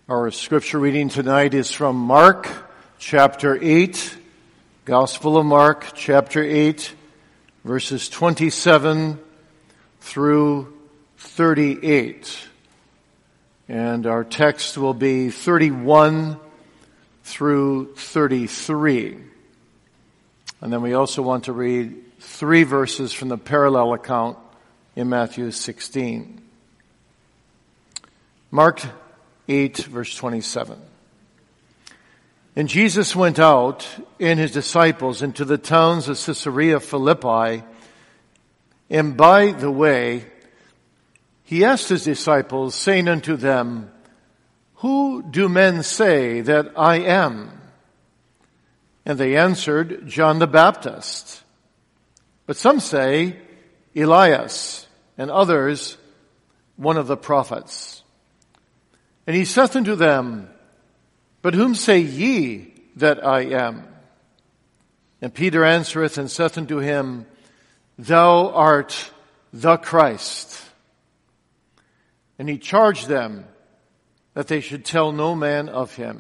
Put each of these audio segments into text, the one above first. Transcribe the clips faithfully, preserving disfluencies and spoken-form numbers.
Our scripture reading tonight is from Mark chapter eight, Gospel of Mark chapter eight, verses twenty-seven through thirty-eight. And our text will be thirty-one through thirty-three. And then we also want to read three verses from the parallel account in Matthew sixteen. Mark eight, verse twenty-seven. And Jesus went out and his disciples into the towns of Caesarea Philippi, and by the way, he asked his disciples, saying unto them, Who do men say that I am? And they answered, John the Baptist. But some say, Elias, and others, one of the prophets. And he saith unto them, But whom say ye that I am? And Peter answereth and saith unto him, Thou art the Christ. And he charged them that they should tell no man of him.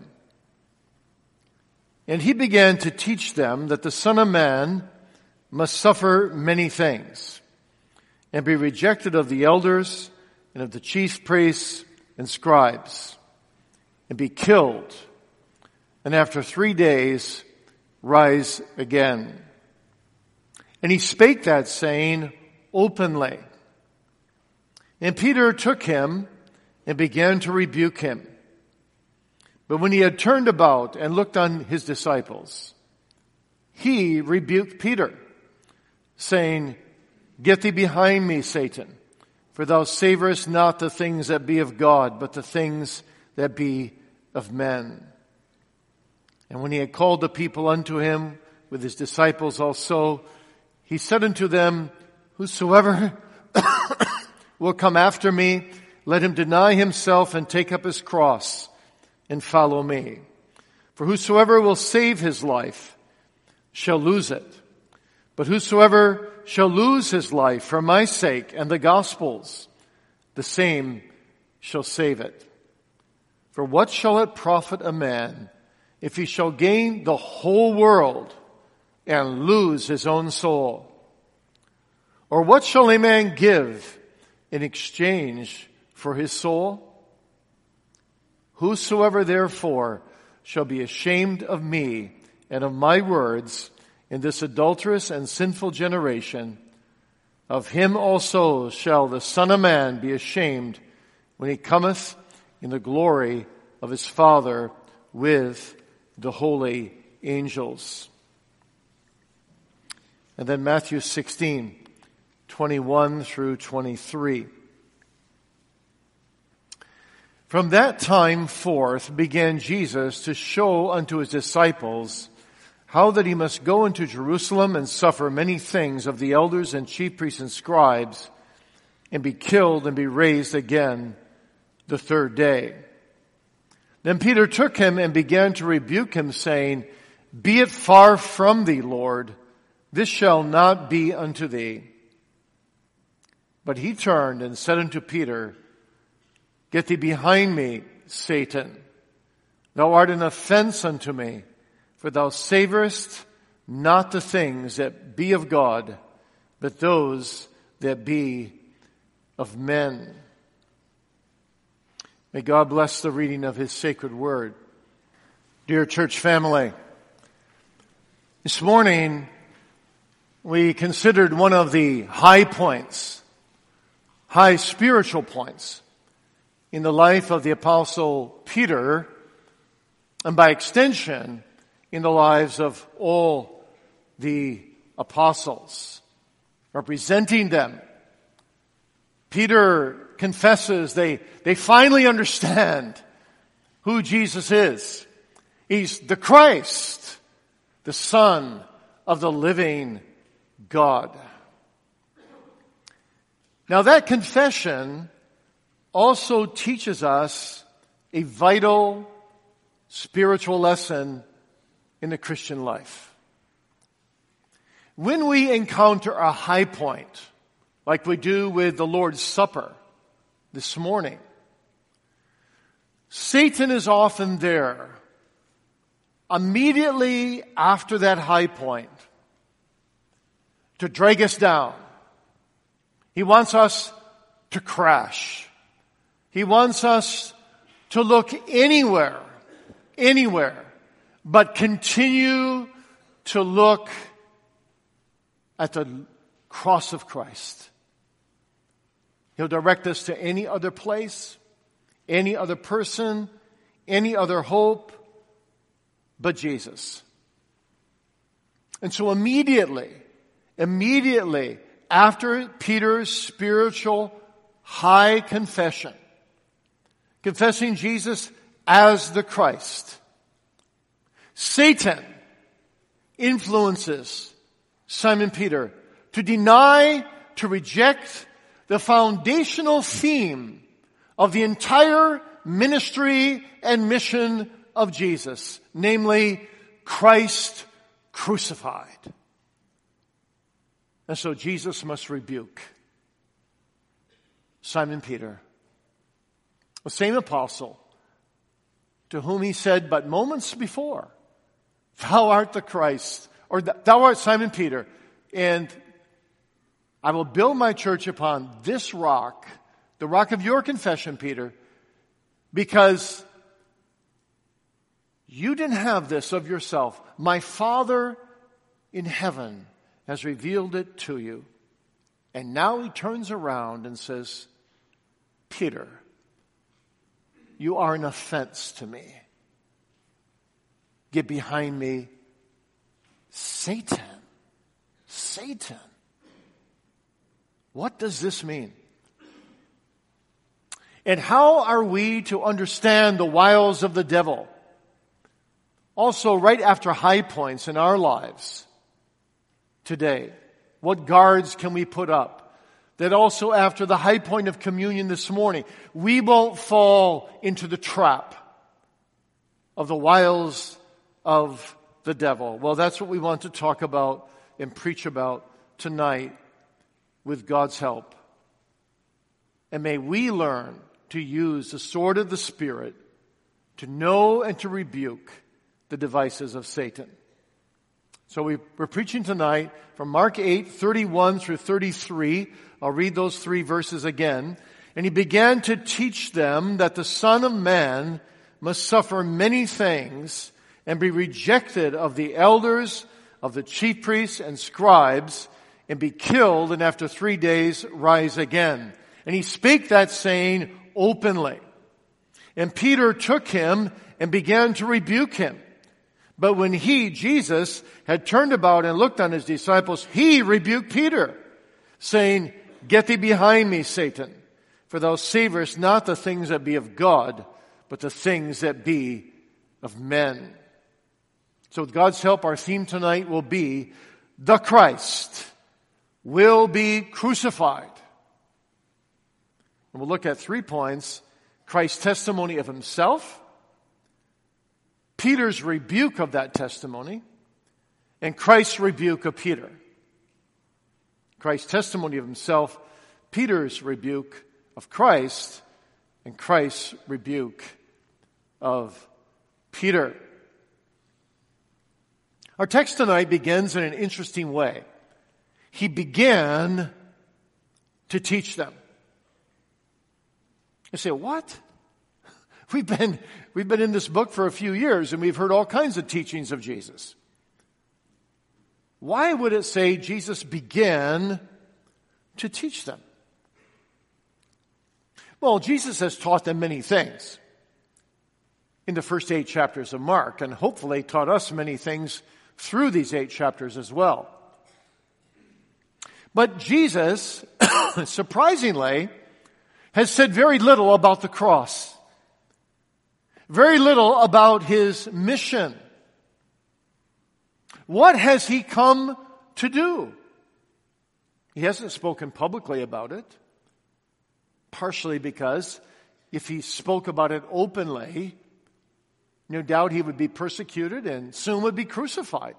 And he began to teach them that the Son of Man must suffer many things, and be rejected of the elders and of the chief priests and scribes, and be killed, and after three days rise again. And he spake that saying openly. And Peter took him and began to rebuke him. But when he had turned about and looked on his disciples, he rebuked Peter, saying, Get thee behind me, Satan, for thou savorest not the things that be of God, but the things that be of men. And when he had called the people unto him, with his disciples also, he said unto them, Whosoever will come after me, let him deny himself and take up his cross and follow me. For whosoever will save his life shall lose it. But whosoever shall lose his life for my sake and the gospel's, the same shall save it. For what shall it profit a man if he shall gain the whole world and lose his own soul? Or what shall a man give in exchange for his soul? Whosoever therefore shall be ashamed of me and of my words in this adulterous and sinful generation, of him also shall the Son of Man be ashamed when he cometh in the glory of his Father with the holy angels. And then Matthew sixteen, twenty-one through twenty-three. From that time forth began Jesus to show unto his disciples how that he must go into Jerusalem and suffer many things of the elders and chief priests and scribes, and be killed and be raised again the third day. Then Peter took him and began to rebuke him, saying, Be it far from thee, Lord, this shall not be unto thee. But he turned and said unto Peter, Get thee behind me, Satan. Thou art an offense unto me, for thou savorest not the things that be of God, but those that be of men. May God bless the reading of his sacred word. Dear church family, this morning we considered one of the high points, high spiritual points in the life of the Apostle Peter, and by extension, in the lives of all the apostles. Representing them, Peter confesses they, they finally understand who Jesus is. He's the Christ, the Son of the living God. Now that confession also teaches us a vital spiritual lesson in the Christian life. When we encounter a high point, like we do with the Lord's Supper this morning, Satan is often there immediately after that high point to drag us down. He wants us to crash. He wants us to look anywhere, anywhere, but continue to look at the cross of Christ. He'll direct us to any other place, any other person, any other hope, but Jesus. And so immediately, immediately after Peter's spiritual high confession, confessing Jesus as the Christ, Satan influences Simon Peter to deny, to reject the foundational theme of the entire ministry and mission of Jesus, namely Christ crucified. And so Jesus must rebuke Simon Peter, the same apostle to whom he said but moments before, "Thou art the Christ," or "Thou art Simon Peter, and I will build my church upon this rock, the rock of your confession, Peter, because you didn't have this of yourself. My Father in heaven has revealed it to you." And now he turns around and says, "Peter, you are an offense to me. Get behind me, Satan." Satan. What does this mean? And how are we to understand the wiles of the devil? Also, right after high points in our lives today, what guards can we put up? That also after the high point of communion this morning, we won't fall into the trap of the wiles of the devil. Well, that's what we want to talk about and preach about tonight with God's help. And may we learn to use the sword of the Spirit to know and to rebuke the devices of Satan. So we, we're preaching tonight from Mark eight, thirty-one through thirty-three. I'll read those three verses again. "And he began to teach them that the Son of Man must suffer many things and be rejected of the elders, of the chief priests and scribes, and be killed, and after three days rise again. And he spake that saying openly. And Peter took him and began to rebuke him. But when he, Jesus, had turned about and looked on his disciples, he rebuked Peter, saying, Get thee behind me, Satan, for thou savorest not the things that be of God, but the things that be of men." So with God's help, our theme tonight will be, the Christ will be crucified. And we'll look at three points: Christ's testimony of himself, Peter's rebuke of that testimony, and Christ's rebuke of Peter. Christ's testimony of himself, Peter's rebuke of Christ, and Christ's rebuke of Peter. Our text tonight begins in an interesting way. He began to teach them. You say, what? We've been, we've been in this book for a few years and we've heard all kinds of teachings of Jesus. Why would it say Jesus began to teach them? Well, Jesus has taught them many things in the first eight chapters of Mark, and hopefully taught us many things through these eight chapters as well. But Jesus, surprisingly, has said very little about the cross. Very little about his mission. What has he come to do? He hasn't spoken publicly about it. Partially because if he spoke about it openly, no doubt he would be persecuted and soon would be crucified.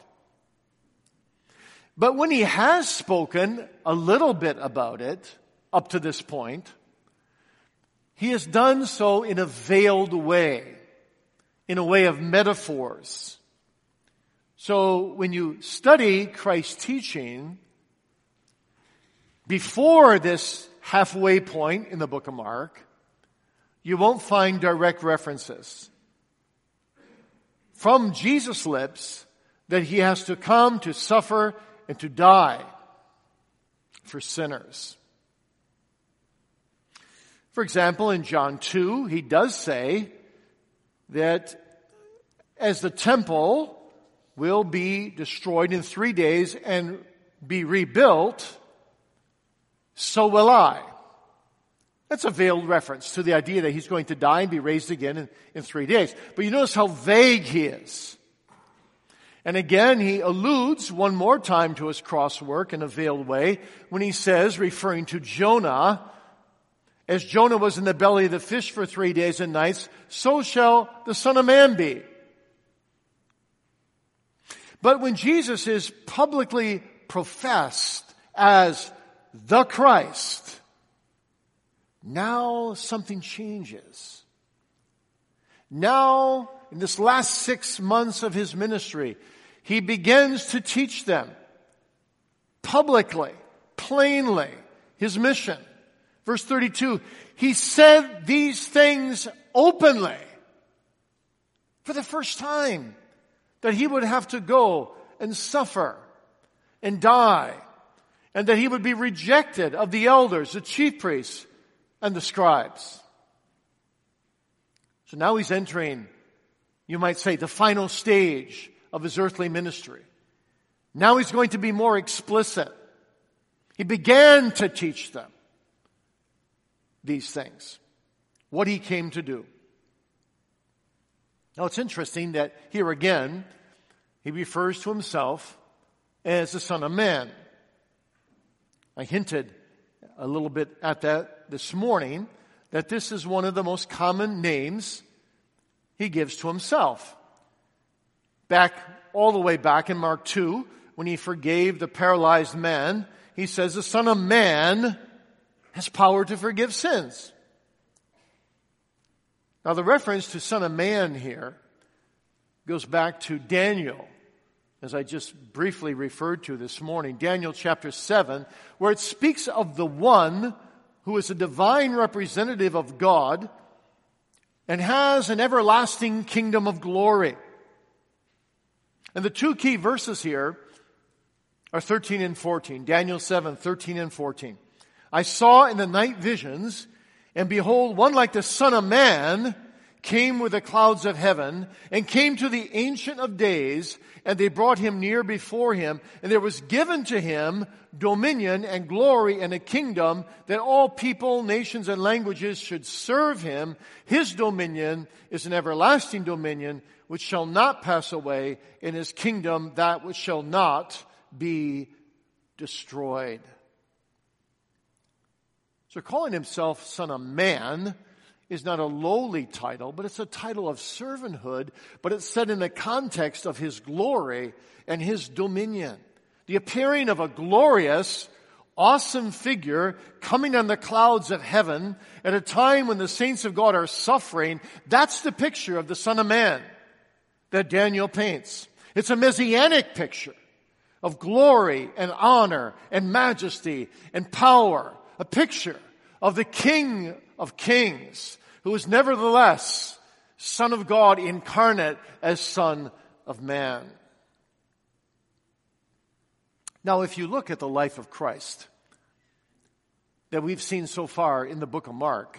But when he has spoken a little bit about it, up to this point, he has done so in a veiled way, in a way of metaphors. So when you study Christ's teaching, before this halfway point in the book of Mark, you won't find direct references from Jesus' lips that he has to come to suffer and to die for sinners. For example, in John two, he does say that as the temple will be destroyed in three days and be rebuilt, so will I. That's a veiled reference to the idea that he's going to die and be raised again in, in three days. But you notice how vague he is. And again, he alludes one more time to his cross work in a veiled way when he says, referring to Jonah, as Jonah was in the belly of the fish for three days and nights, so shall the Son of Man be. But when Jesus is publicly professed as the Christ, now something changes. Now, in this last six months of his ministry, he begins to teach them publicly, plainly, his mission. Verse thirty-two, he said these things openly for the first time, that he would have to go and suffer and die, and that he would be rejected of the elders, the chief priests, and the scribes. So now he's entering, you might say, the final stage of his earthly ministry. Now he's going to be more explicit. He began to teach them these things, what he came to do. Now it's interesting that here again, he refers to himself as the Son of Man. I hinted a little bit at that this morning, that this is one of the most common names he gives to himself. Back, all the way back in Mark two, when he forgave the paralyzed man, he says the Son of Man has power to forgive sins. Now the reference to Son of Man here goes back to Daniel, as I just briefly referred to this morning, Daniel chapter seven, where it speaks of the one who is a divine representative of God and has an everlasting kingdom of glory. And the two key verses here are thirteen and fourteen. Daniel seven, thirteen and fourteen. I saw in the night visions, and behold, one like the Son of Man came with the clouds of heaven, and came to the Ancient of Days, and they brought him near before him, and there was given to him dominion and glory and a kingdom, that all people, nations, and languages should serve him. His dominion is an everlasting dominion which shall not pass away, in his kingdom that which shall not be destroyed. So calling himself Son of Man is not a lowly title, but it's a title of servanthood, but it's set in the context of his glory and his dominion. The appearing of a glorious, awesome figure coming on the clouds of heaven at a time when the saints of God are suffering, that's the picture of the Son of Man that Daniel paints. It's a messianic picture of glory and honor and majesty and power, a picture of the King of Kings, who is nevertheless Son of God incarnate as Son of Man. Now, if you look at the life of Christ that we've seen so far in the book of Mark,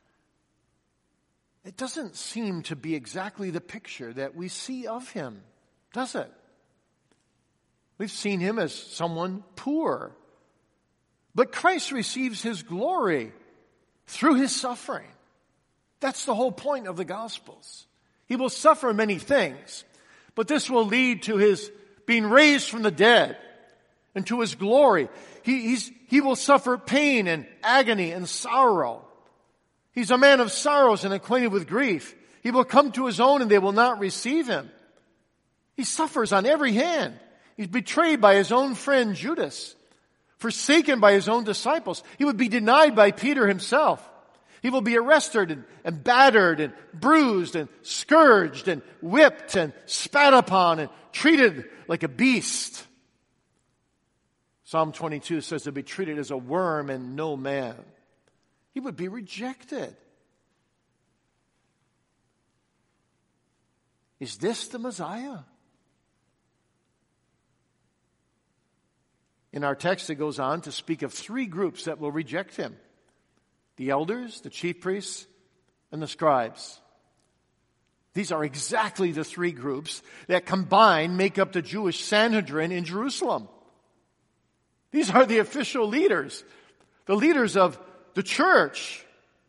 it doesn't seem to be exactly the picture that we see of him, does it? We've seen him as someone poor. But Christ receives his glory through his suffering. That's the whole point of the Gospels. He will suffer many things, but this will lead to his being raised from the dead and to his glory. He, he's, he will suffer pain and agony and sorrow. He's a man of sorrows and acquainted with grief. He will come to his own and they will not receive him. He suffers on every hand. He's betrayed by his own friend Judas, forsaken by his own disciples. He would be denied by Peter himself. He will be arrested and, and battered and bruised and scourged and whipped and spat upon and treated like a beast. Psalm twenty-two says to be treated as a worm and no man. He would be rejected. Is this the Messiah? In our text, it goes on to speak of three groups that will reject him: the elders, the chief priests, and the scribes. These are exactly the three groups that combined make up the Jewish Sanhedrin in Jerusalem. These are the official leaders, the leaders of the church,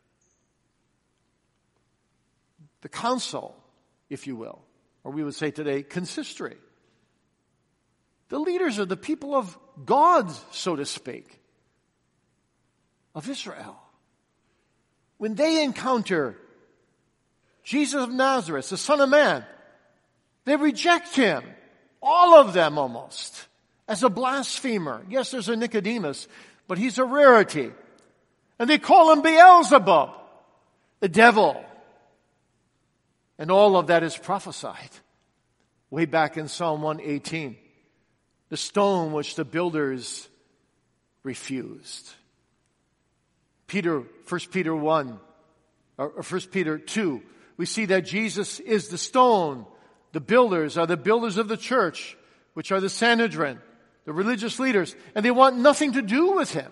the council, if you will, or we would say today, consistory. The leaders are the people of God, so to speak, of Israel. When they encounter Jesus of Nazareth, the Son of Man, they reject him, all of them almost, as a blasphemer. Yes, there's a Nicodemus, but he's a rarity. And they call him Beelzebub, the devil. And all of that is prophesied way back in Psalm one eighteen. The stone which the builders refused. Peter, First Peter one, or First Peter two, we see that Jesus is the stone. The builders are the builders of the church, which are the Sanhedrin, the religious leaders, and they want nothing to do with him.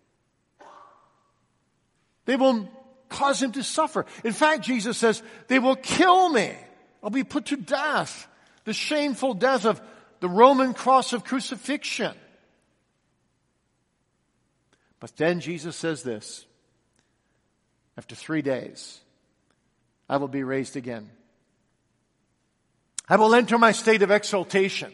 They will cause him to suffer. In fact, Jesus says, they will kill me. I'll be put to death. The shameful death of the Roman cross of crucifixion. But then Jesus says this: after three days, I will be raised again. I will enter my state of exaltation.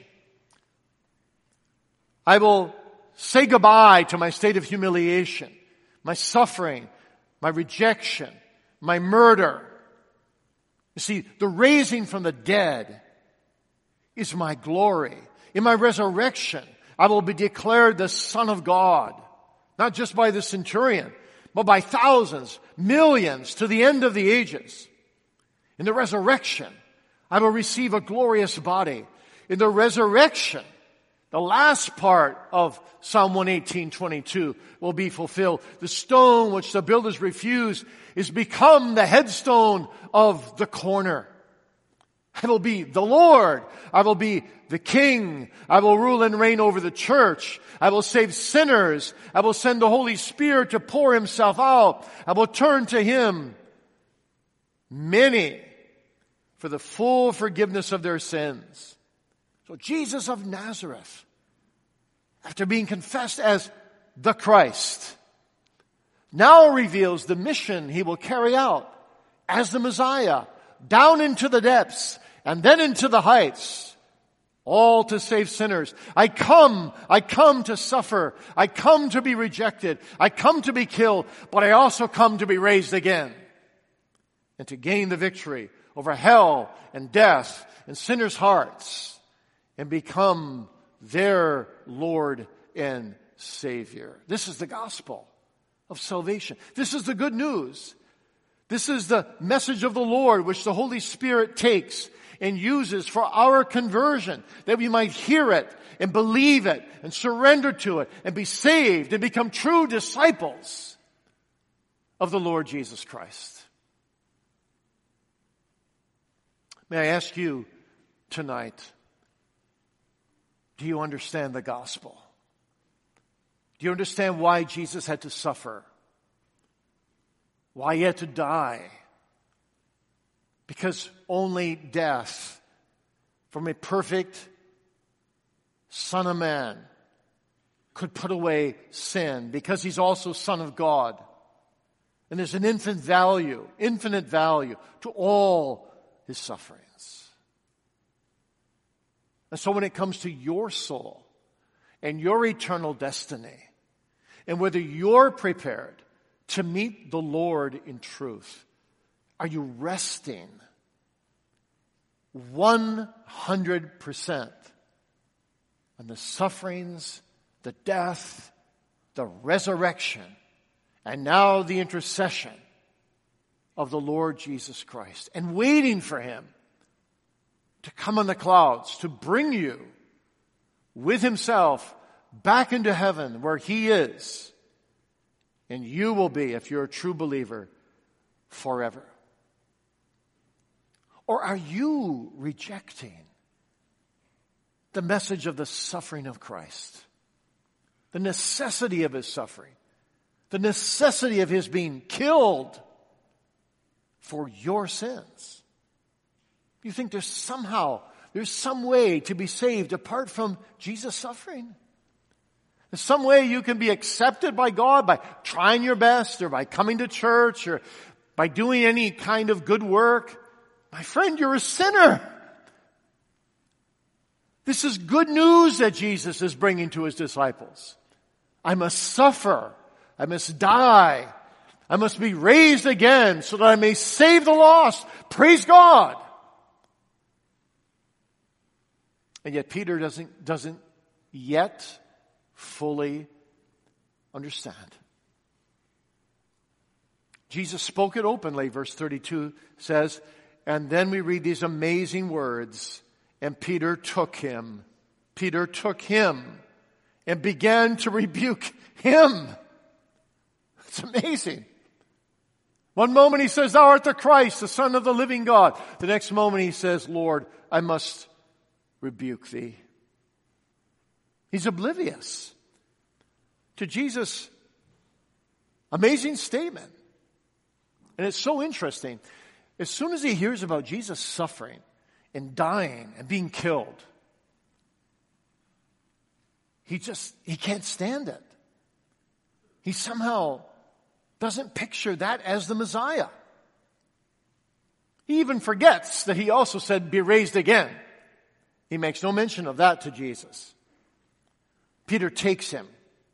I will say goodbye to my state of humiliation, my suffering, my rejection, my murder. You see, the raising from the dead is my glory. In my resurrection, I will be declared the Son of God, not just by the centurion, but by thousands, millions, to the end of the ages. In the resurrection, I will receive a glorious body. In the resurrection, the last part of Psalm one eighteen twenty-two will be fulfilled. The stone which the builders refused is become the headstone of the corner. I will be the Lord. I will be the King. I will rule and reign over the church. I will save sinners. I will send the Holy Spirit to pour himself out. I will turn to him many for the full forgiveness of their sins. So Jesus of Nazareth, after being confessed as the Christ, now reveals the mission he will carry out as the Messiah, down into the depths and then into the heights, all to save sinners. I come, I come to suffer. I come to be rejected. I come to be killed, but I also come to be raised again and to gain the victory over hell and death and sinners' hearts and become their Lord and Savior. This is the gospel of salvation. This is the good news. This is the message of the Lord which the Holy Spirit takes and uses for our conversion, that we might hear it and believe it and surrender to it and be saved and become true disciples of the Lord Jesus Christ. May I ask you tonight, do you understand the gospel? Do you understand why Jesus had to suffer? Why he had to die? Because only death from a perfect Son of Man could put away sin, because he's also Son of God. And there's an infinite value, infinite value to all his sufferings. And so when it comes to your soul and your eternal destiny, and whether you're prepared to meet the Lord in truth, are you resting one hundred percent on the sufferings, the death, the resurrection, and now the intercession of the Lord Jesus Christ and waiting for him to come on the clouds to bring you with himself back into heaven where he is. And you will be, if you're a true believer, forever. Or are you rejecting the message of the suffering of Christ? The necessity of his suffering. The necessity of his being killed for your sins. You think there's somehow, there's some way to be saved apart from Jesus' suffering? There's some way you can be accepted by God by trying your best or by coming to church or by doing any kind of good work. My friend, you're a sinner. This is good news that Jesus is bringing to his disciples. I must suffer. I must die. I must be raised again so that I may save the lost. Praise God. And yet Peter doesn't, doesn't yet fully understand. Jesus spoke it openly, verse thirty-two says, and then we read these amazing words, and Peter took him. Peter took him and began to rebuke him. It's amazing. One moment he says, thou art the Christ, the Son of the living God. The next moment he says, Lord, I must rebuke thee. He's oblivious to Jesus' amazing statement. And it's so interesting. As soon as he hears about Jesus suffering and dying and being killed, he just, he can't stand it. He somehow doesn't picture that as the Messiah. He even forgets that he also said, be raised again. He makes no mention of that to Jesus. Peter takes him.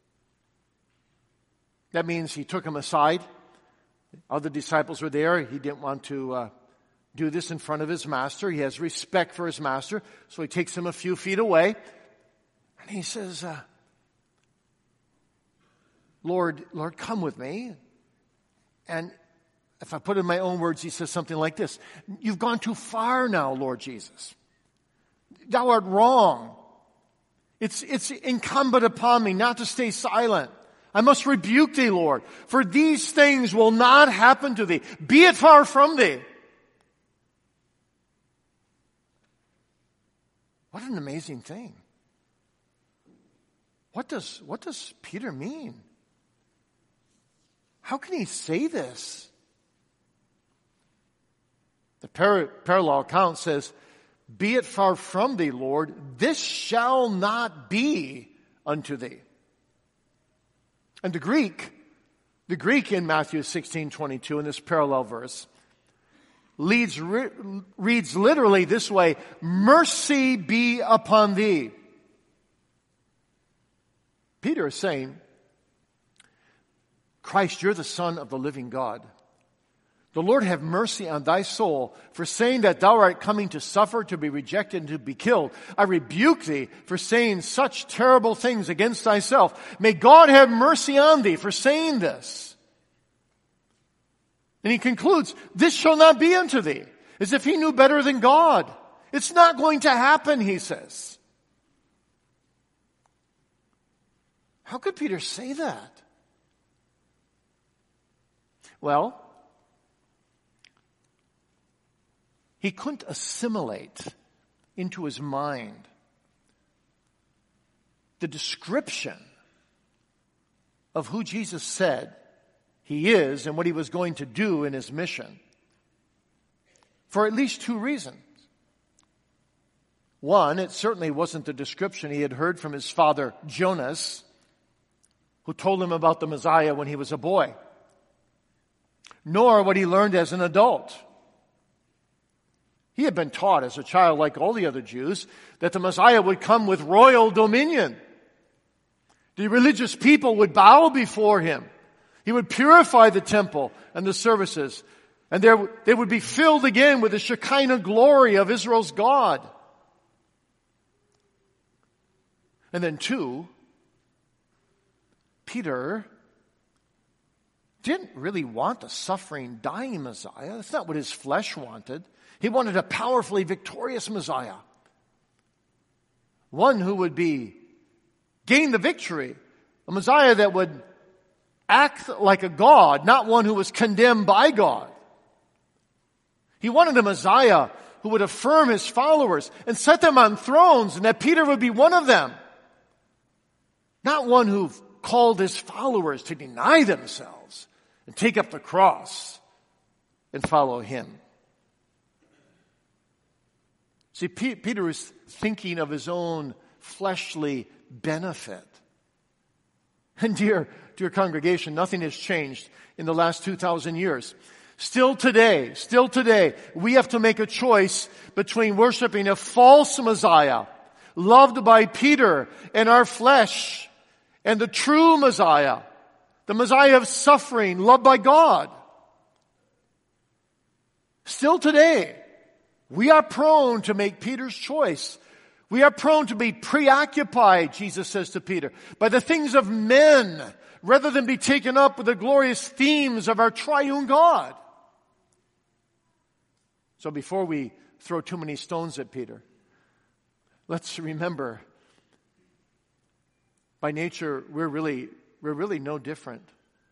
That means he took him aside. Other disciples were there. He didn't want to uh, do this in front of his master. He has respect for his master. So he takes him a few feet away. And he says, uh, Lord, Lord, come with me. And if I put it in my own words, he says something like this. You've gone too far now, Lord Jesus. Thou art wrong. It's, it's incumbent upon me not to stay silent. I must rebuke thee, Lord, for these things will not happen to thee. Be it far from thee. What an amazing thing. What does, what does Peter mean? How can he say this? The par- parallel account says, be it far from thee, Lord, this shall not be unto thee. And the Greek, the Greek in Matthew sixteen twenty-two in this parallel verse leads, re, reads literally this way, mercy be upon thee. Peter is saying, Christ, you're the Son of the living God. The Lord have mercy on thy soul for saying that thou art coming to suffer, to be rejected, and to be killed. I rebuke thee for saying such terrible things against thyself. May God have mercy on thee for saying this. And he concludes, this shall not be unto thee, as if he knew better than God. It's not going to happen, he says. How could Peter say that? Well, he couldn't assimilate into his mind the description of who Jesus said he is and what he was going to do in his mission for at least two reasons. One, it certainly wasn't the description he had heard from his father Jonas, who told him about the Messiah when he was a boy, nor what he learned as an adult. He had been taught as a child, like all the other Jews, that the Messiah would come with royal dominion. The religious people would bow before him. He would purify the temple and the services. And there, they would be filled again with the Shekinah glory of Israel's God. And then two, Peter didn't really want a suffering, dying Messiah. That's not what his flesh wanted. He wanted a powerfully victorious Messiah. One who would be, gain the victory. A Messiah that would act like a God, not one who was condemned by God. He wanted a Messiah who would affirm his followers and set them on thrones, and that Peter would be one of them. Not one who called his followers to deny themselves and take up the cross and follow him. See, P- Peter is thinking of his own fleshly benefit. And dear, dear congregation, nothing has changed in the last two thousand years. Still today, still today, we have to make a choice between worshiping a false Messiah, loved by Peter and our flesh, and the true Messiah, the Messiah of suffering, loved by God. Still today, we are prone to make Peter's choice. We are prone to be preoccupied, Jesus says to Peter, by the things of men, rather than be taken up with the glorious themes of our triune God. So before we throw too many stones at Peter, let's remember, by nature, we're really, we're really no different.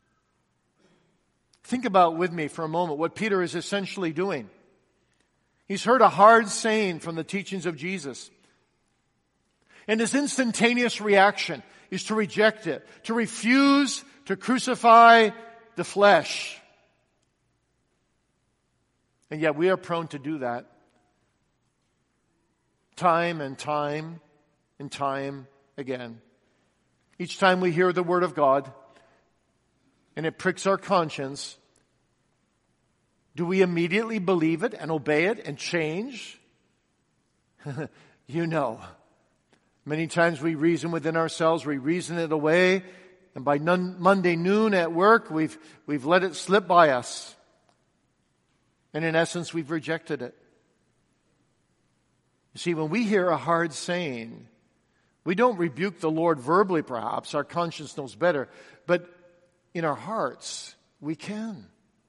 Think about with me for a moment what Peter is essentially doing. He's heard a hard saying from the teachings of Jesus. And his instantaneous reaction is to reject it, to refuse to crucify the flesh. And yet we are prone to do that. Time and time and time again. Each time we hear the word of God and it pricks our conscience, do we immediately believe it and obey it and change? You know. Many times we reason within ourselves, we reason it away, and by non- Monday noon at work, we've, we've let it slip by us. And in essence, we've rejected it. You see, when we hear a hard saying, we don't rebuke the Lord verbally, perhaps. Our conscience knows better. But in our hearts, we can.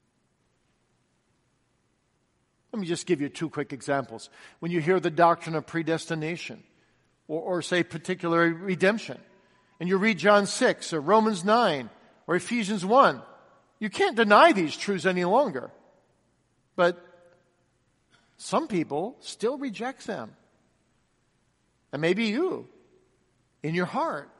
Let me just give you two quick examples. When you hear the doctrine of predestination, or, or say particular redemption, and you read John six, or Romans nine, or Ephesians one, you can't deny these truths any longer. But some people still reject them. And maybe you, in your heart.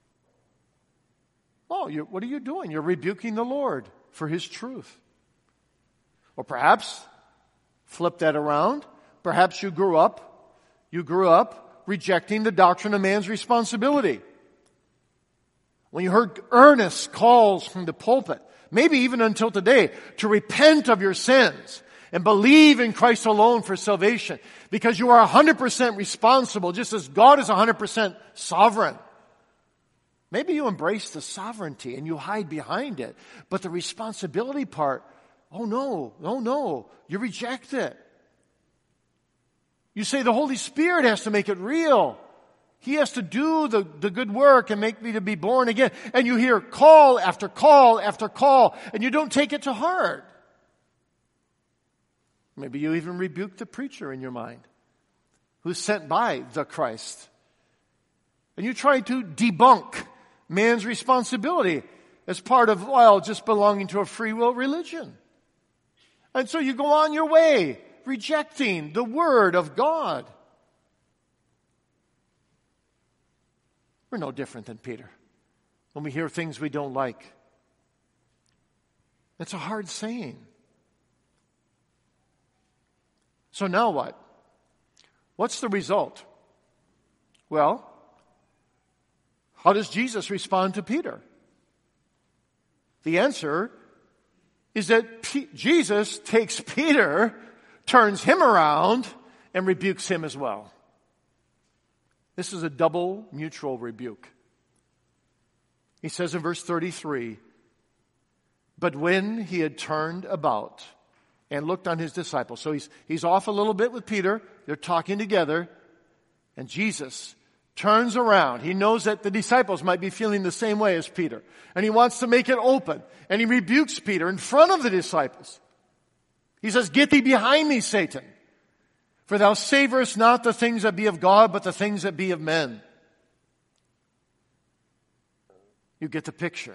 Oh, you're, what are you doing? You're rebuking the Lord for His truth. Or perhaps, flip that around, perhaps you grew up, you grew up rejecting the doctrine of man's responsibility. When you heard earnest calls from the pulpit, maybe even until today, to repent of your sins and believe in Christ alone for salvation, because you are one hundred percent responsible, just as God is one hundred percent sovereign. Maybe you embrace the sovereignty and you hide behind it, but the responsibility part, oh no, no, no, you reject it. You say the Holy Spirit has to make it real. He has to do the, the good work and make me to be born again. And you hear call after call after call, and you don't take it to heart. Maybe you even rebuke the preacher in your mind who's sent by the Christ. And you try to debunk man's responsibility as part of, well, just belonging to a free will religion. And so you go on your way, rejecting the Word of God. We're no different than Peter when we hear things we don't like. It's a hard saying. So now what? What's the result? Well, how does Jesus respond to Peter? The answer is that P- Jesus takes Peter, turns him around, and rebukes him as well. This is a double mutual rebuke. He says in verse thirty-three, but when he had turned about and looked on his disciples, so he's, he's off a little bit with Peter, they're talking together, and Jesus turns around. He knows that the disciples might be feeling the same way as Peter. And he wants to make it open. And he rebukes Peter in front of the disciples. He says, "Get thee behind me, Satan. For thou savorest not the things that be of God, but the things that be of men." You get the picture.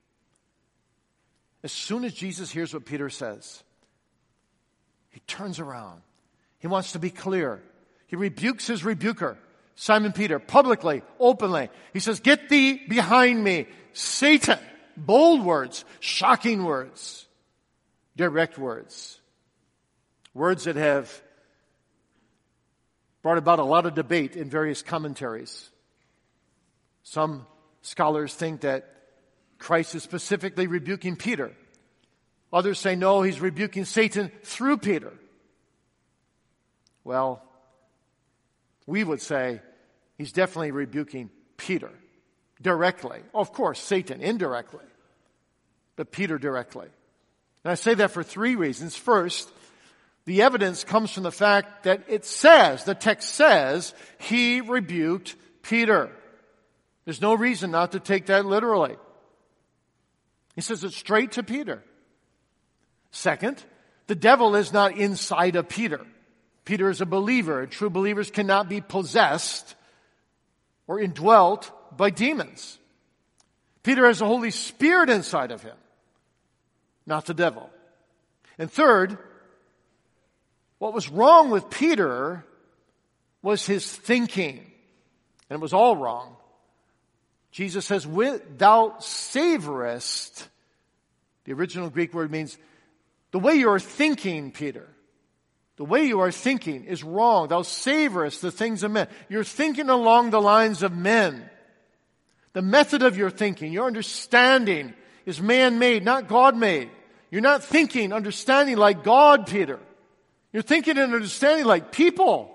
As soon as Jesus hears what Peter says, he turns around. He wants to be clear. He rebukes his rebuker, Simon Peter, publicly, openly. He says, "Get thee behind me, Satan." Bold words, shocking words, direct words. Words that have brought about a lot of debate in various commentaries. Some scholars think that Christ is specifically rebuking Peter. Others say, no, he's rebuking Satan through Peter. Well, we would say he's definitely rebuking Peter directly. Of course, Satan indirectly, but Peter directly. And I say that for three reasons. First, the evidence comes from the fact that it says, the text says, he rebuked Peter. There's no reason not to take that literally. He says it straight to Peter. Second, the devil is not inside of Peter. Peter is a believer, and true believers cannot be possessed or indwelt by demons. Peter has the Holy Spirit inside of him, not the devil. And third, what was wrong with Peter was his thinking. And it was all wrong. Jesus says, "Thou savorest," the original Greek word means, the way you are thinking, Peter, the way you are thinking is wrong. Thou savorest the things of men. You're thinking along the lines of men. The method of your thinking, your understanding is man-made, not God-made. You're not thinking, understanding like God, Peter. You're thinking and understanding like people.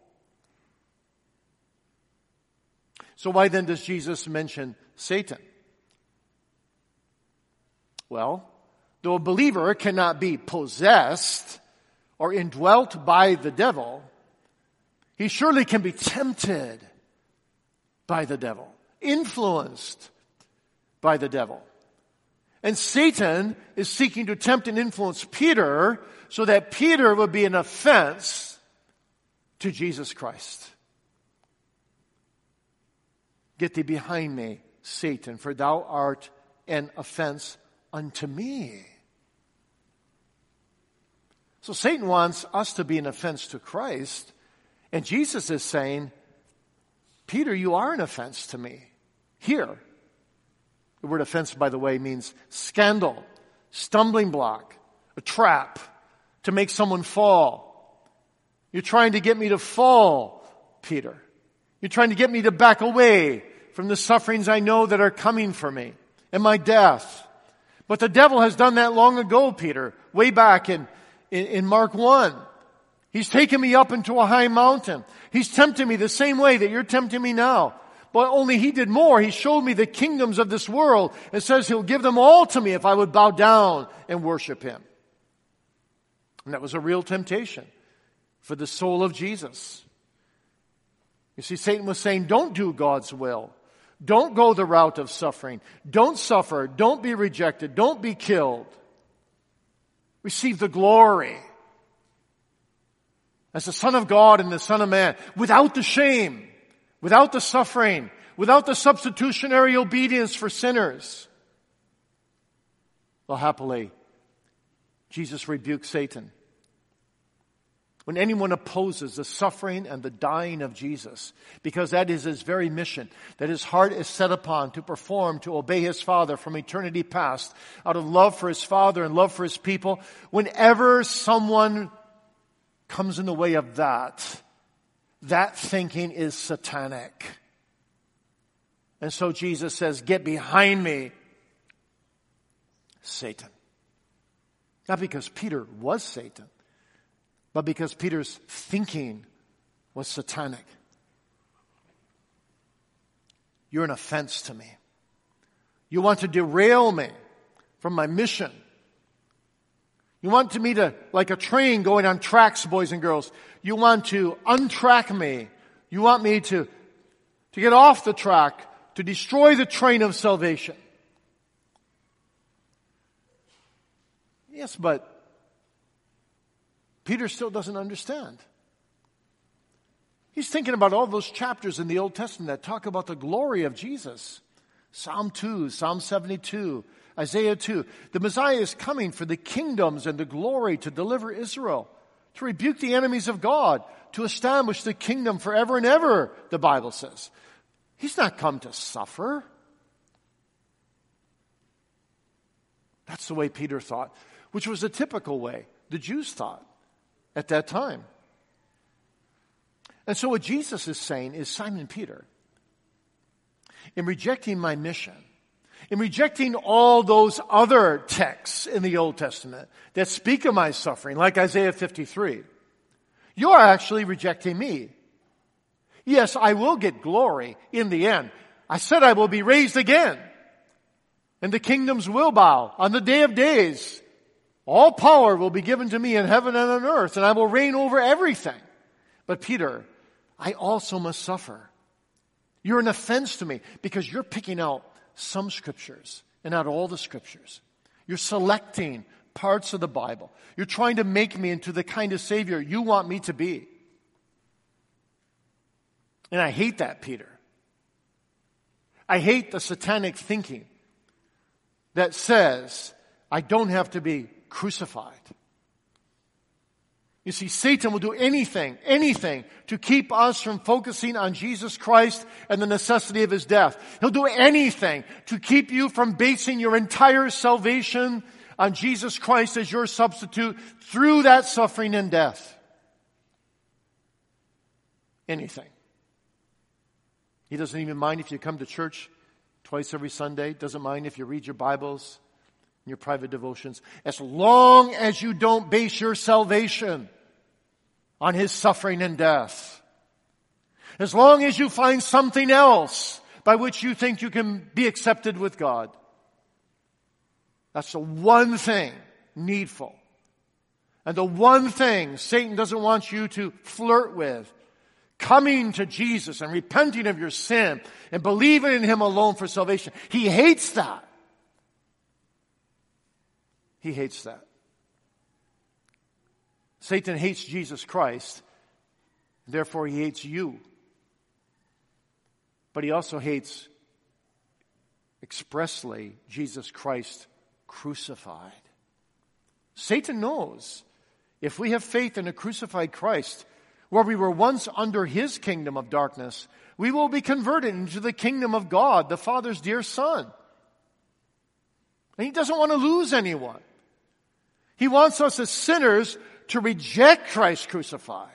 So why then does Jesus mention Satan? Well, though a believer cannot be possessed or indwelt by the devil, he surely can be tempted by the devil, influenced by the devil. And Satan is seeking to tempt and influence Peter so that Peter would be an offense to Jesus Christ. "Get thee behind me, Satan, for thou art an offense unto me." So Satan wants us to be an offense to Christ, and Jesus is saying, "Peter, you are an offense to me." Here, the word offense, by the way, means scandal, stumbling block, a trap to make someone fall. You're trying to get me to fall, Peter. You're trying to get me to back away from the sufferings I know that are coming for me and my death. But the devil has done that long ago, Peter, way back in, in, in Mark one. He's taken me up into a high mountain. He's tempted me the same way that you're tempting me now. But only he did more. He showed me the kingdoms of this world and says he'll give them all to me if I would bow down and worship him. And that was a real temptation for the soul of Jesus. You see, Satan was saying, don't do God's will. Don't go the route of suffering. Don't suffer. Don't be rejected. Don't be killed. Receive the glory as the Son of God and the Son of Man, without the shame, without the suffering, without the substitutionary obedience for sinners. Well, happily, Jesus rebuked Satan. When anyone opposes the suffering and the dying of Jesus, because that is his very mission, that his heart is set upon to perform, to obey his Father from eternity past, out of love for his Father and love for his people, whenever someone comes in the way of that, that thinking is satanic. And so Jesus says, "Get behind me, Satan." Not because Peter was Satan, but because Peter's thinking was satanic. You're an offense to me. You want to derail me from my mission. You want me to, like a train going on tracks, boys and girls, you want to untrack me. You want me to, to get off the track, to destroy the train of salvation. Yes, but Peter still doesn't understand. He's thinking about all those chapters in the Old Testament that talk about the glory of Jesus. Psalm two, Psalm seventy-two, Isaiah two. The Messiah is coming for the kingdoms and the glory to deliver Israel, to rebuke the enemies of God, to establish the kingdom forever and ever, the Bible says. He's not come to suffer. That's the way Peter thought, which was a typical way the Jews thought at that time. And so what Jesus is saying is, Simon Peter, in rejecting my mission, in rejecting all those other texts in the Old Testament that speak of my suffering, like Isaiah fifty-three, you are actually rejecting me. Yes, I will get glory in the end. I said I will be raised again, and the kingdoms will bow on the day of days. All power will be given to me in heaven and on earth, and I will reign over everything. But Peter, I also must suffer. You're an offense to me because you're picking out some scriptures and not all the scriptures. You're selecting parts of the Bible. You're trying to make me into the kind of Savior you want me to be. And I hate that, Peter. I hate the satanic thinking that says I don't have to be crucified. You see, Satan will do anything, anything to keep us from focusing on Jesus Christ and the necessity of His death. He'll do anything to keep you from basing your entire salvation on Jesus Christ as your substitute through that suffering and death. Anything. He doesn't even mind if you come to church twice every Sunday. Doesn't mind if you read your Bibles, your private devotions, as long as you don't base your salvation on His suffering and death. As long as you find something else by which you think you can be accepted with God. That's the one thing needful. And the one thing Satan doesn't want you to flirt with. Coming to Jesus and repenting of your sin and believing in Him alone for salvation. He hates that. He hates that. Satan hates Jesus Christ, therefore he hates you. But he also hates expressly Jesus Christ crucified. Satan knows if we have faith in a crucified Christ, where we were once under His kingdom of darkness, we will be converted into the kingdom of God, the Father's dear Son. And He doesn't want to lose anyone. He wants us as sinners to reject Christ crucified.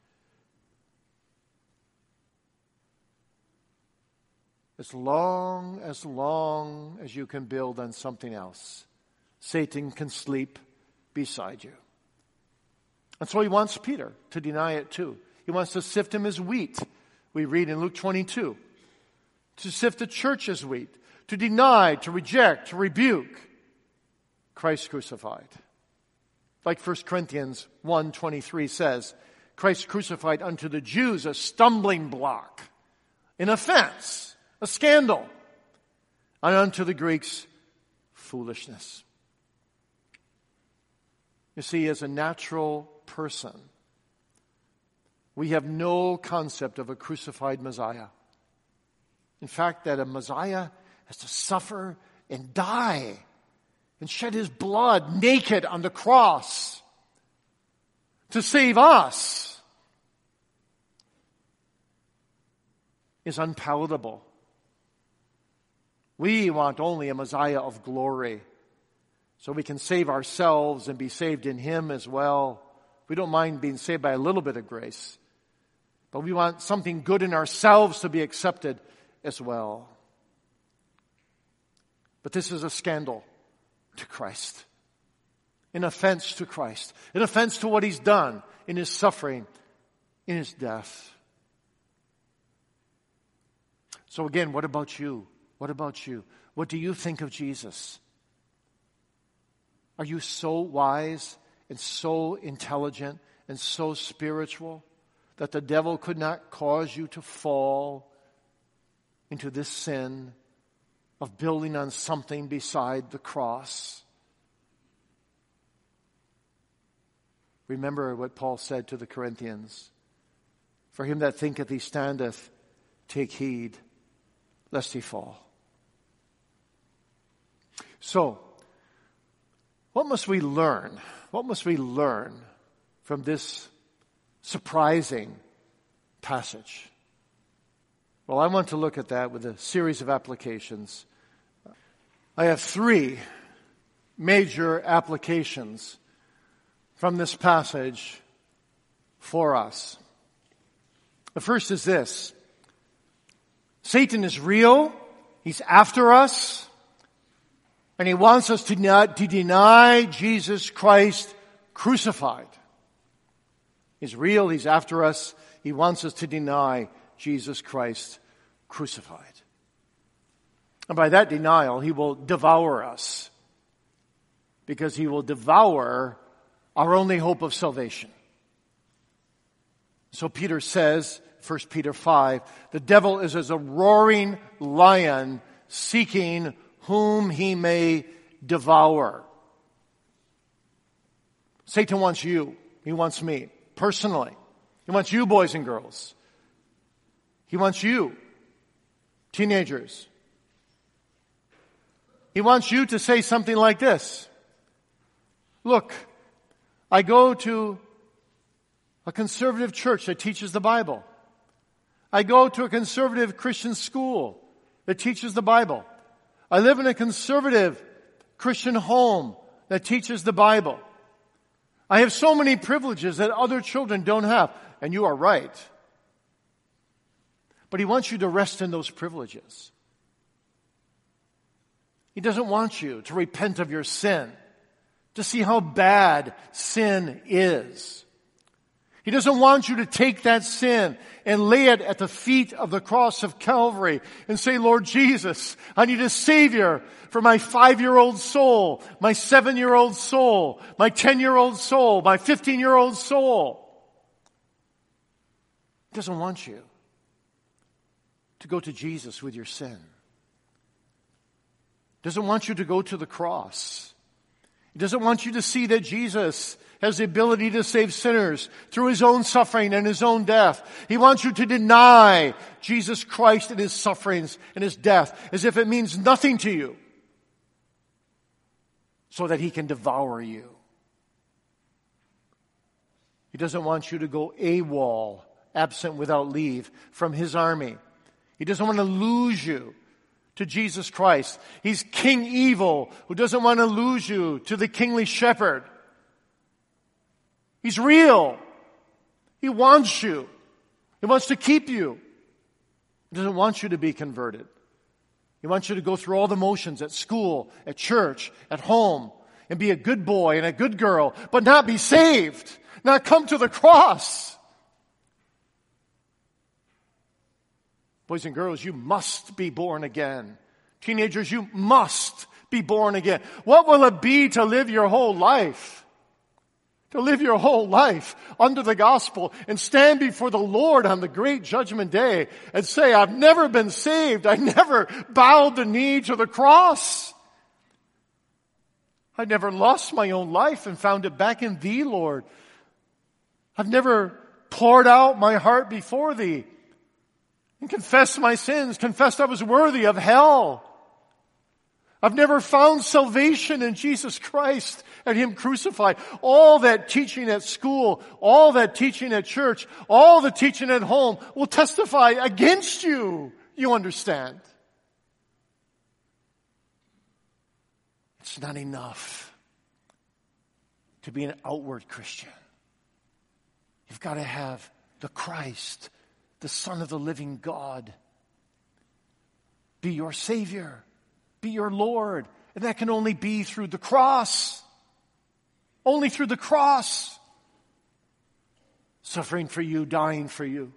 As long, as long as you can build on something else, Satan can sleep beside you. And so he wants Peter to deny it too. He wants to sift him as wheat. We read in Luke twenty-two. To sift the church as wheat. To deny, to reject, to rebuke Christ crucified. Like First Corinthians one twenty-three says, Christ crucified unto the Jews a stumbling block, an offense, a scandal, and unto the Greeks foolishness. You see, as a natural person, we have no concept of a crucified Messiah. In fact, that a Messiah has to suffer and die and shed His blood naked on the cross to save us is unpalatable. We want only a Messiah of glory, so we can save ourselves and be saved in Him as well. We don't mind being saved by a little bit of grace, but we want something good in ourselves to be accepted as well. But this is a scandal to Christ, an offense to Christ, an offense to what He's done in His suffering, in His death. So again, what about you? What about you? What do you think of Jesus? Are you so wise and so intelligent and so spiritual that the devil could not cause you to fall into this sin of building on something beside the cross. Remember what Paul said to the Corinthians. For him that thinketh he standeth, take heed, lest he fall. So, what must we learn? What must we learn from this surprising passage? Well, I want to look at that with a series of applications. I have three major applications from this passage for us. The first is this. Satan is real. He's after us. And he wants us to not, to deny Jesus Christ crucified. He's real. He's after us. He wants us to deny Jesus Christ crucified. And by that denial, he will devour us. Because he will devour our only hope of salvation. So Peter says, First Peter five, the devil is as a roaring lion seeking whom he may devour. Satan wants you. He wants me, personally. He wants you, boys and girls. He wants you, teenagers. He wants you to say something like this. Look, I go to a conservative church that teaches the Bible. I go to a conservative Christian school that teaches the Bible. I live in a conservative Christian home that teaches the Bible. I have so many privileges that other children don't have. And you are right. But he wants you to rest in those privileges. He doesn't want you to repent of your sin, to see how bad sin is. He doesn't want you to take that sin and lay it at the feet of the cross of Calvary and say, Lord Jesus, I need a Savior for my five-year-old soul, my seven-year-old soul, my ten-year-old soul, my fifteen-year-old soul. He doesn't want you to go to Jesus with your sin. He doesn't want you to go to the cross. He doesn't want you to see that Jesus has the ability to save sinners through his own suffering and his own death. He wants you to deny Jesus Christ and his sufferings and his death as if it means nothing to you, so that he can devour you. He doesn't want you to go AWOL, absent without leave, from his army. He doesn't want to lose you to Jesus Christ. He's King Evil, who doesn't want to lose you to the kingly shepherd. He's real. He wants you. He wants to keep you. He doesn't want you to be converted. He wants you to go through all the motions at school, at church, at home, and be a good boy and a good girl, but not be saved, not come to the cross. Boys and girls, you must be born again. Teenagers, you must be born again. What will it be to live your whole life? To live your whole life under the gospel and stand before the Lord on the great judgment day and say, I've never been saved. I never bowed the knee to the cross. I never lost my own life and found it back in thee, Lord. I've never poured out my heart before thee and confessed my sins, confessed I was worthy of hell. I've never found salvation in Jesus Christ and him crucified. All that teaching at school, all that teaching at church, all the teaching at home will testify against you. You understand? It's not enough to be an outward Christian. You've got to have the Christ, the Son of the living God, be your Savior, be your Lord. And that can only be through the cross. Only through the cross. Suffering for you, dying for you.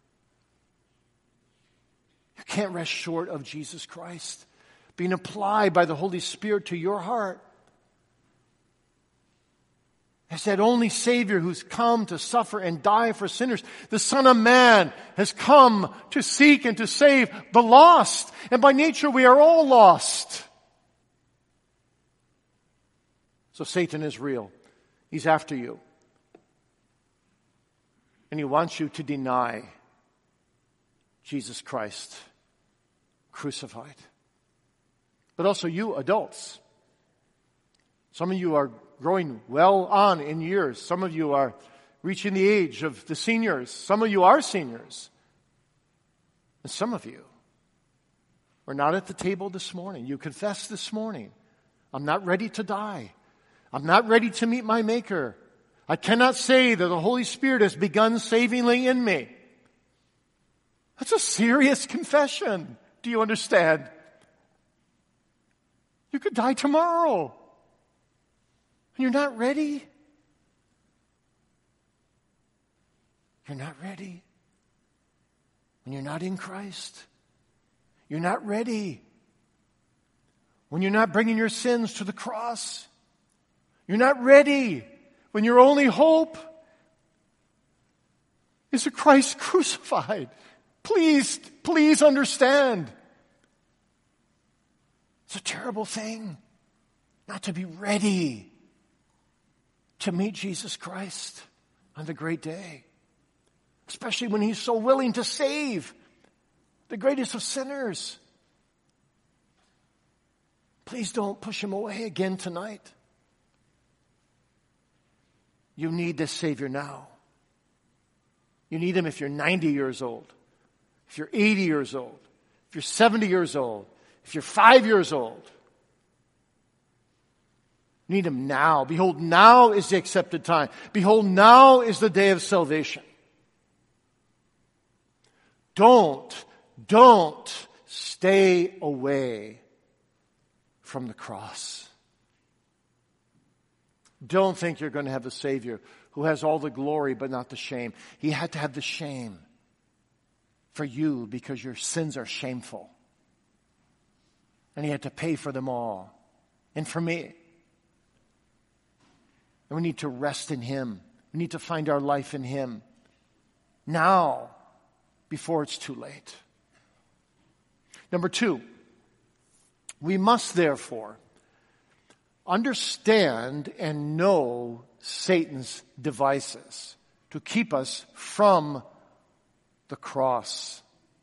You can't rest short of Jesus Christ being applied by the Holy Spirit to your heart. as that only Savior who's come to suffer and die for sinners. The Son of Man has come to seek and to save the lost. And by nature we are all lost. So Satan is real. He's after you. And he wants you to deny Jesus Christ crucified. But also you adults. Some of you are growing well on in years. Some of you are reaching the age of the seniors. Some of you are seniors. And some of you are not at the table this morning. You confessed this morning, I'm not ready to die. I'm not ready to meet my Maker. I cannot say that the Holy Spirit has begun savingly in me. That's a serious confession. Do you understand? You could die tomorrow. And you're not ready? You're not ready. When you're not in Christ. You're not ready. When you're not bringing your sins to the cross. You're not ready. When your only hope is a Christ crucified. Please, please understand. It's a terrible thing not to be ready to meet Jesus Christ on the great day. Especially when He's so willing to save the greatest of sinners. Please don't push Him away again tonight. You need this Savior now. You need Him if you're ninety years old, if you're eighty years old, if you're seventy years old, if you're five years old. You need Him now. Behold, now is the accepted time. Behold, now is the day of salvation. Don't, don't stay away from the cross. Don't think you're going to have a Savior who has all the glory but not the shame. He had to have the shame for you because your sins are shameful. And He had to pay for them all. And for me. And we need to rest in Him. We need to find our life in Him. Now, before it's too late. Number two, we must therefore understand and know Satan's devices to keep us from the cross.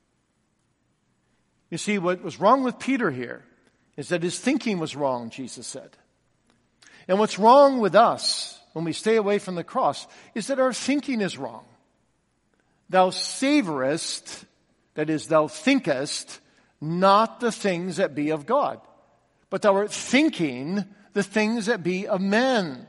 You see, what was wrong with Peter here is that his thinking was wrong, Jesus said. And what's wrong with us when we stay away from the cross is that our thinking is wrong. Thou savorest, that is, thou thinkest, not the things that be of God, but thou art thinking the things that be of men.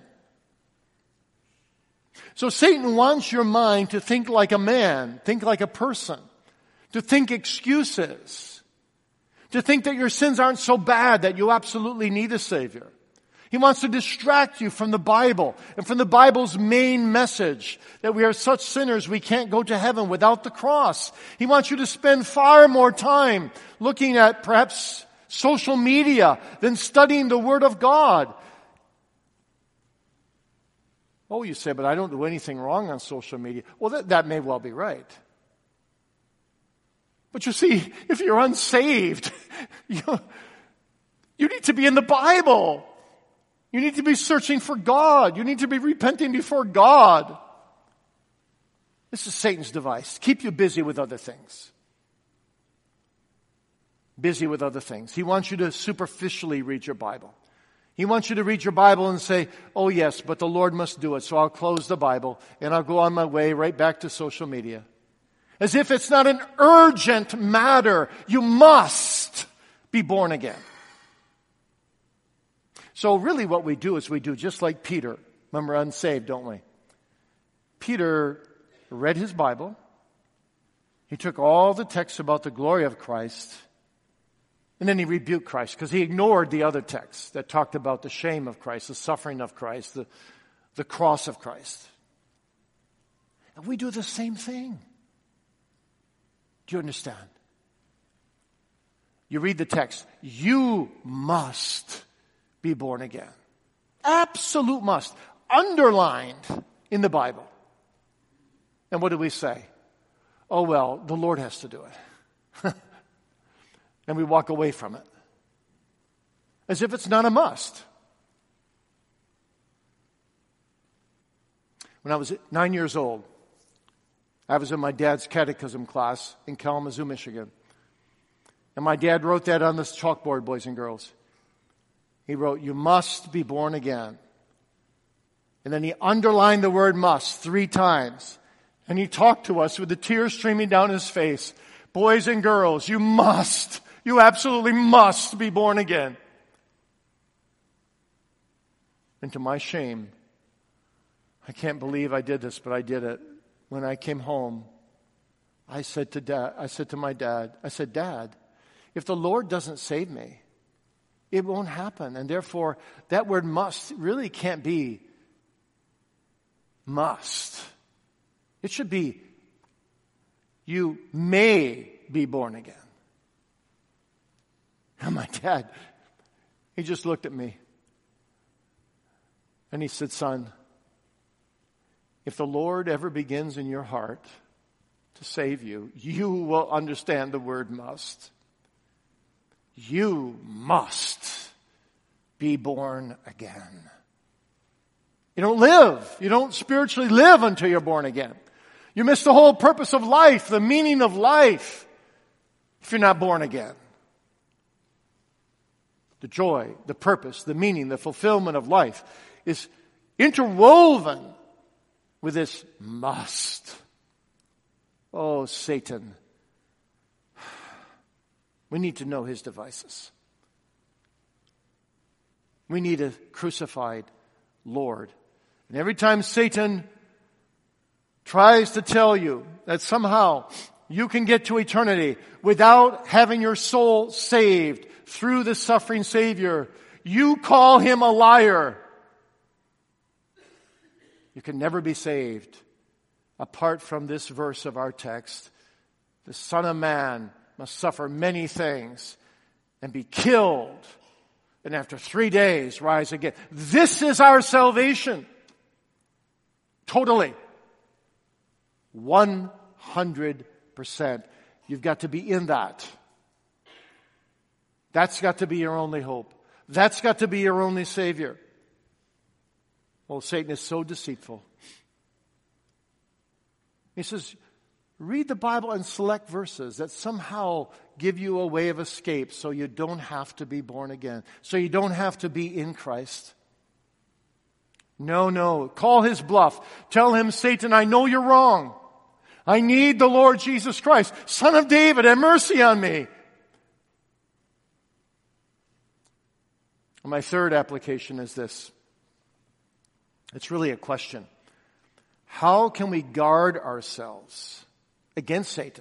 So Satan wants your mind to think like a man, think like a person, to think excuses, to think that your sins aren't so bad that you absolutely need a Savior. He wants to distract you from the Bible and from the Bible's main message that we are such sinners we can't go to heaven without the cross. He wants you to spend far more time looking at perhaps social media than studying the Word of God. Oh, you say, but I don't do anything wrong on social media. Well, that, that may well be right. But you see, if you're unsaved, you, you need to be in the Bible. You need to be searching for God. You need to be repenting before God. This is Satan's device. Keep you busy with other things. Busy with other things. He wants you to superficially read your Bible. He wants you to read your Bible and say, oh yes, but the Lord must do it, so I'll close the Bible and I'll go on my way right back to social media. As if it's not an urgent matter. You must be born again. So really what we do is we do just like Peter when we're unsaved, don't we? Peter read his Bible. He took all the texts about the glory of Christ, and then he rebuked Christ because he ignored the other texts that talked about the shame of Christ, the suffering of Christ, the, the cross of Christ. And we do the same thing. Do you understand? You read the text, you must be born again. Absolute must. underlined in the Bible. And what do we say? Oh, well, the Lord has to do it. And we walk away from it. As if it's not a must. When I was nine years old, I was in my dad's catechism class in Kalamazoo, Michigan. And my dad wrote that on this chalkboard, boys and girls. He wrote, you must be born again. And then he underlined the word must three times. And he talked to us with the tears streaming down his face. Boys and girls, you must, you absolutely must be born again. And to my shame, I can't believe I did this, but I did it. When I came home, I said to dad, I said to my dad, I said, Dad, if the Lord doesn't save me, it won't happen. And therefore, that word must really can't be must. It should be, you may be born again. And my dad, he just looked at me. And he said, son, if the Lord ever begins in your heart to save you, you will understand the word must. You must be born again. You don't live. You don't spiritually live until you're born again. You miss the whole purpose of life, the meaning of life, if you're not born again. The joy, the purpose, the meaning, the fulfillment of life is interwoven with this must. Oh, Satan. We need to know his devices. We need a crucified Lord. And every time Satan tries to tell you that somehow you can get to eternity without having your soul saved through the suffering Savior, you call him a liar. You can never be saved apart from this verse of our text. The Son of Man must suffer many things and be killed, and after three days rise again. This is our salvation. Totally. one hundred percent. You've got to be in that. That's got to be your only hope. That's got to be your only Savior. Well, Satan is so deceitful. He says, read the Bible and select verses that somehow give you a way of escape so you don't have to be born again, so you don't have to be in Christ. No, no. Call his bluff. Tell him, Satan, I know you're wrong. I need the Lord Jesus Christ, Son of David, have mercy on me. My third application is this. It's really a question. How can we guard ourselves against Satan?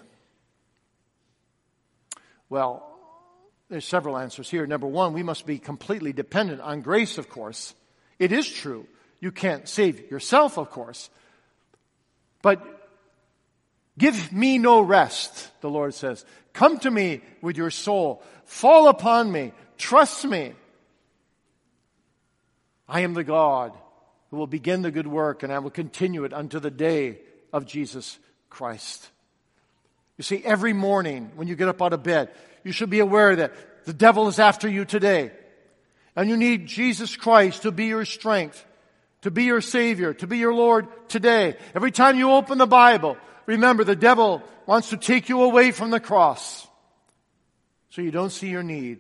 Well, there's several answers here. Number one, we must be completely dependent on grace, of course. It is true. You can't save yourself, of course. But give me no rest, the Lord says. Come to me with your soul. Fall upon me. Trust me. I am the God who will begin the good work, and I will continue it unto the day of Jesus Christ. You see, every morning when you get up out of bed, you should be aware that the devil is after you today. And you need Jesus Christ to be your strength, to be your Savior, to be your Lord today. Every time you open the Bible, remember the devil wants to take you away from the cross so you don't see your need.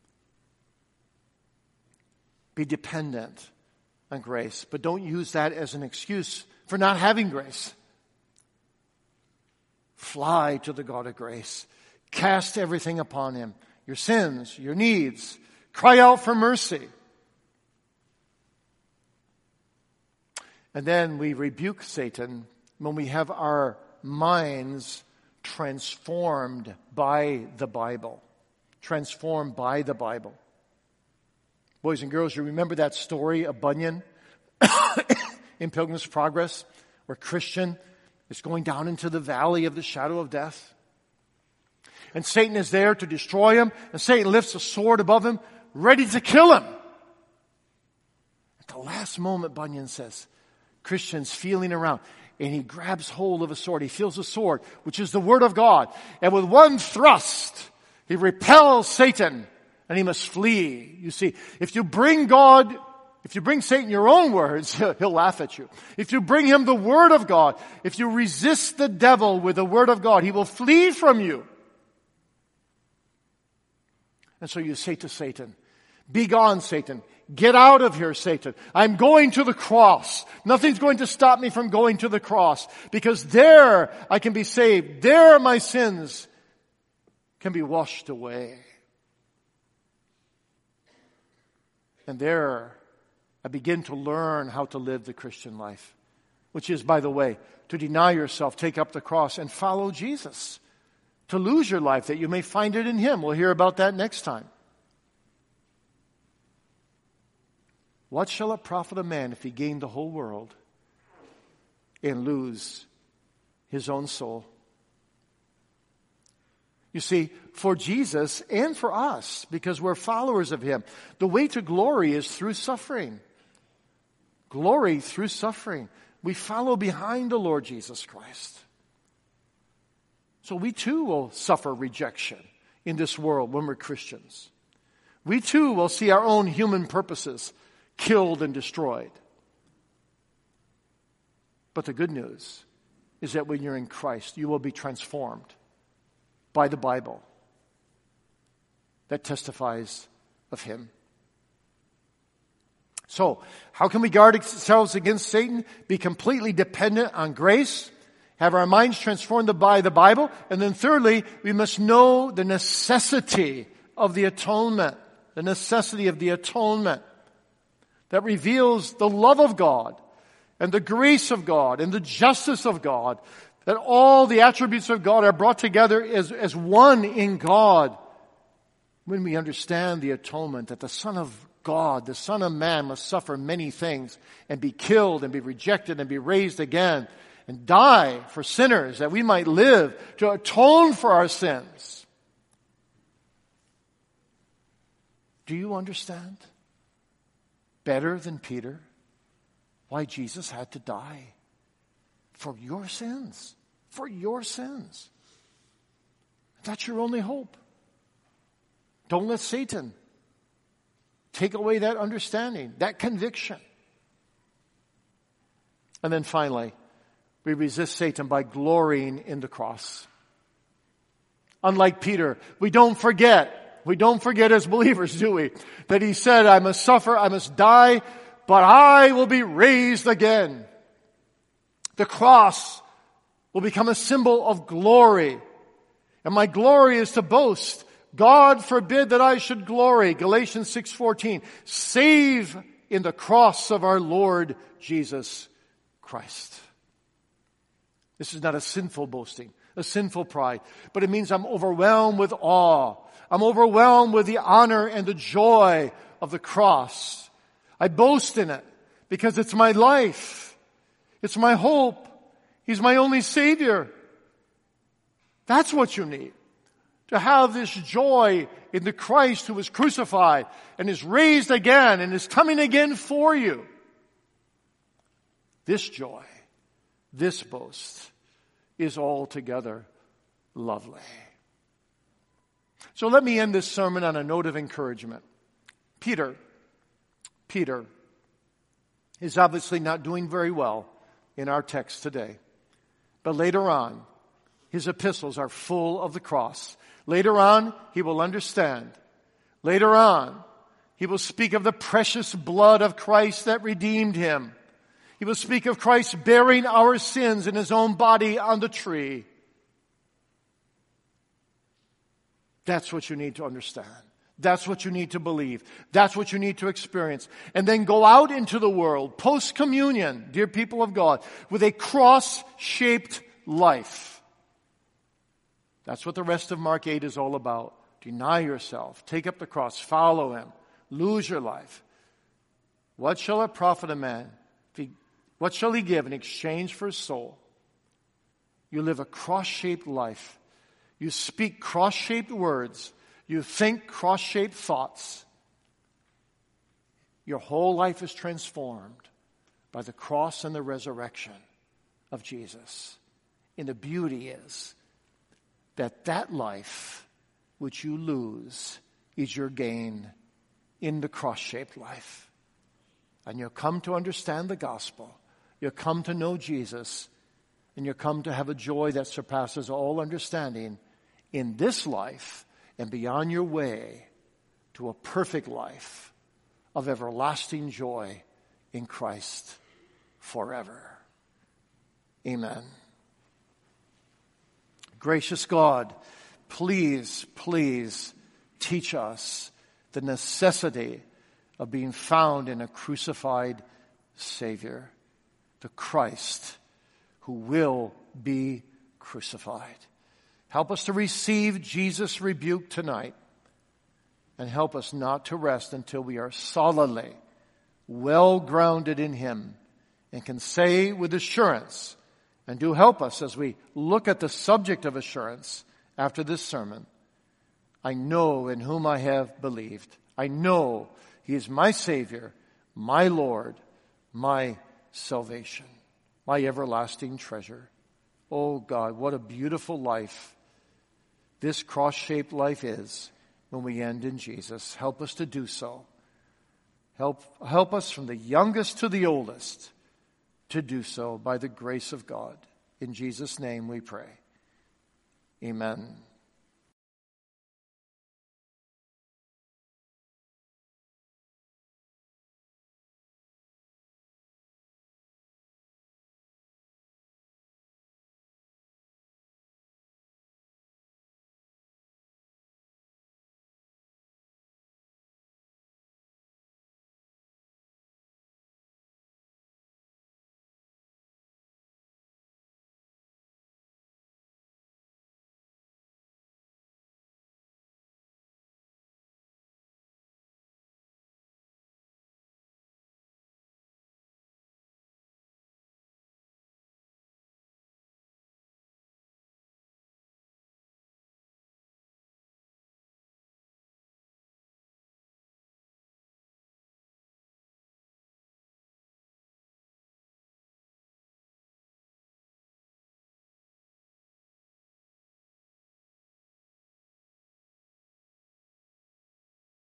Be dependent on grace, but don't use that as an excuse for not having grace. Fly to the God of grace. Cast everything upon him. Your sins, your needs. Cry out for mercy. And then we rebuke Satan when we have our minds transformed by the Bible. Transformed by the Bible. Boys and girls, you remember that story of Bunyan in Pilgrim's Progress, where Christian is going down into the valley of the shadow of death. And Satan is there to destroy him, and Satan lifts a sword above him, ready to kill him. At the last moment, Bunyan says, Christian's feeling around, and he grabs hold of a sword. He feels a sword, which is the Word of God. And with one thrust, he repels Satan, and he must flee. You see, if you bring God, if you bring Satan your own words, he'll laugh at you. If you bring him the Word of God, if you resist the devil with the Word of God, he will flee from you. And so you say to Satan, "Be gone, Satan. Get out of here, Satan. I'm going to the cross. Nothing's going to stop me from going to the cross, because there I can be saved. There my sins can be washed away. And there I begin to learn how to live the Christian life, which is, by the way, to deny yourself, take up the cross, and follow Jesus. To lose your life that you may find it in Him." We'll hear about that next time. What shall it profit a man if he gain the whole world and lose his own soul? You see, for Jesus and for us, because we're followers of Him, the way to glory is through suffering. Glory through suffering. We follow behind the Lord Jesus Christ. So we too will suffer rejection in this world when we're Christians. We too will see our own human purposes killed and destroyed. But the good news is that when you're in Christ, you will be transformed by the Bible that testifies of Him. So, how can we guard ourselves against Satan? Be completely dependent on grace, have our minds transformed by the Bible, and then thirdly, we must know the necessity of the atonement, the necessity of the atonement that reveals the love of God and the grace of God and the justice of God, that all the attributes of God are brought together as, as one in God. When we understand the atonement, that the Son of God, the Son of Man, must suffer many things and be killed and be rejected and be raised again and die for sinners, that we might live to atone for our sins. Do you understand better than Peter why Jesus had to die? For your sins. For your sins. That's your only hope. Don't let Satan take away that understanding, that conviction. And then finally, we resist Satan by glorying in the cross. Unlike Peter, we don't forget, we don't forget as believers, do we? That he said, "I must suffer, I must die, but I will be raised again." The cross will become a symbol of glory. And my glory is to boast. God forbid that I should glory. Galatians six fourteen. Save in the cross of our Lord Jesus Christ. This is not a sinful boasting, a sinful pride, but it means I'm overwhelmed with awe. I'm overwhelmed with the honor and the joy of the cross. I boast in it because it's my life. It's my hope. He's my only Savior. That's what you need. To have this joy in the Christ who was crucified and is raised again and is coming again for you. This joy, this boast is altogether lovely. So let me end this sermon on a note of encouragement. Peter, Peter is obviously not doing very well in our text today. But later on, his epistles are full of the cross. Later on, he will understand. Later on, he will speak of the precious blood of Christ that redeemed him. He will speak of Christ bearing our sins in his own body on the tree. That's what you need to understand. That's what you need to believe. That's what you need to experience. And then go out into the world, post-communion, dear people of God, with a cross-shaped life. That's what the rest of Mark eight is all about. Deny yourself. Take up the cross. Follow Him. Lose your life. What shall it profit a man? If he, what shall he give in exchange for his soul? You live a cross-shaped life. You speak cross-shaped words. You think cross-shaped thoughts. Your whole life is transformed by the cross and the resurrection of Jesus. And the beauty is that that life which you lose is your gain in the cross-shaped life. And you'll come to understand the gospel. You'll come to know Jesus. And you'll come to have a joy that surpasses all understanding in this life and be on your way to a perfect life of everlasting joy in Christ forever. Amen. Gracious God, please, please teach us the necessity of being found in a crucified Savior, the Christ who will be crucified. Help us to receive Jesus' rebuke tonight, and help us not to rest until we are solidly, well grounded in Him, and can say with assurance, and do help us as we look at the subject of assurance after this sermon, I know in whom I have believed. I know He is my Savior, my Lord, my salvation, my everlasting treasure. Oh God, what a beautiful life this cross-shaped life is when we end in Jesus. Help us to do so. Help, help us from the youngest to the oldest to do so by the grace of God. In Jesus' name we pray. Amen.